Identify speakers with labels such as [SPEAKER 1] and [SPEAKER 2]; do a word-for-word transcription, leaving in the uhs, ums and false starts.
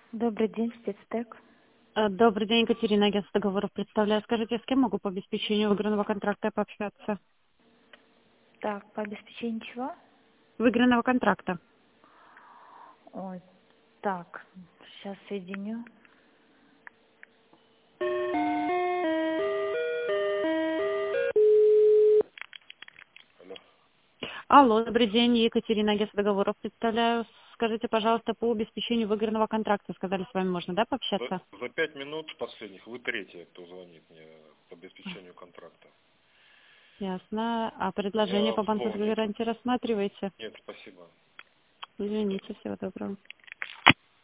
[SPEAKER 1] Добрый день, спецтек.
[SPEAKER 2] Э, Добрый день, Екатерина, агентство договоров представляю. Скажите, с кем могу по обеспечению выигранного контракта пообщаться?
[SPEAKER 1] Так, по обеспечению чего?
[SPEAKER 2] Выигранного контракта.
[SPEAKER 1] Ой, так, сейчас соединю.
[SPEAKER 3] Алло.
[SPEAKER 2] Алло, добрый день, Екатерина, агентство договоров представляю. Скажите, пожалуйста, по обеспечению выигранного контракта, сказали, с вами можно, да,
[SPEAKER 3] За,
[SPEAKER 2] пообщаться?
[SPEAKER 3] за пять минут последних вы третья, кто звонит мне по обеспечению контракта.
[SPEAKER 2] Ясно. А предложение
[SPEAKER 3] Я
[SPEAKER 2] по банковской
[SPEAKER 3] вспомнит.
[SPEAKER 2] гарантии рассматриваете?
[SPEAKER 3] Нет, спасибо. До свидания.
[SPEAKER 2] Извините, всего доброго.